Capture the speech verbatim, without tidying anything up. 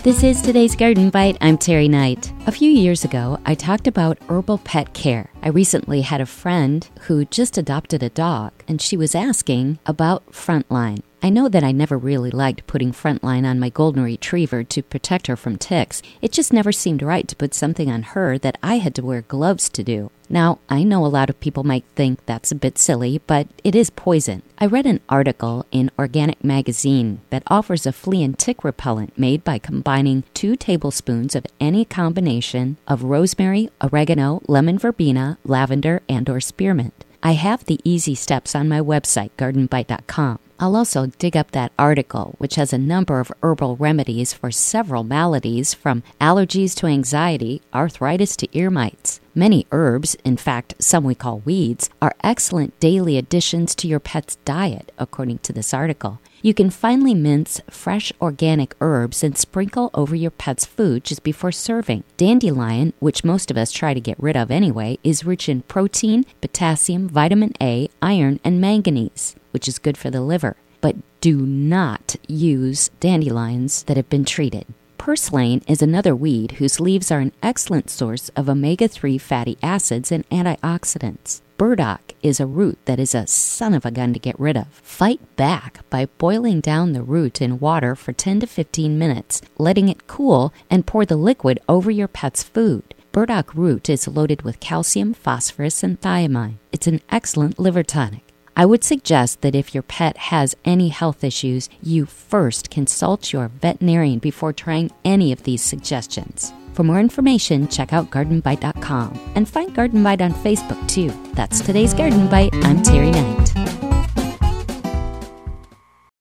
This is today's Garden Bite. I'm Terry Knight. A few years ago, I talked about herbal pet care. I recently had a friend who just adopted a dog, and she was asking about Frontline. I know that I never really liked putting Frontline on my golden retriever to protect her from ticks. It just never seemed right to put something on her that I had to wear gloves to do. Now, I know a lot of people might think that's a bit silly, but it is poison. I read an article in Organic Magazine that offers a flea and tick repellent made by combining two tablespoons of any combination of rosemary, oregano, lemon verbena, lavender, and or spearmint. I have the easy steps on my website, garden bite dot com. I'll also dig up that article, which has a number of herbal remedies for several maladies, from allergies to anxiety, arthritis to ear mites. Many herbs, in fact, some we call weeds, are excellent daily additions to your pet's diet, according to this article. You can finely mince fresh organic herbs and sprinkle over your pet's food just before serving. Dandelion, which most of us try to get rid of anyway, is rich in protein, potassium, vitamin A, iron, and manganese, which is good for the liver. But do not use dandelions that have been treated. Purslane is another weed whose leaves are an excellent source of omega three fatty acids and antioxidants. Burdock is a root that is a son of a gun to get rid of. Fight back by boiling down the root in water for ten to fifteen minutes, letting it cool, and pour the liquid over your pet's food. Burdock root is loaded with calcium, phosphorus, and thiamine. It's an excellent liver tonic. I would suggest that if your pet has any health issues, you first consult your veterinarian before trying any of these suggestions. For more information, check out garden bite dot com and find Garden Bite on Facebook too. That's today's Garden Bite. I'm Terry Knight.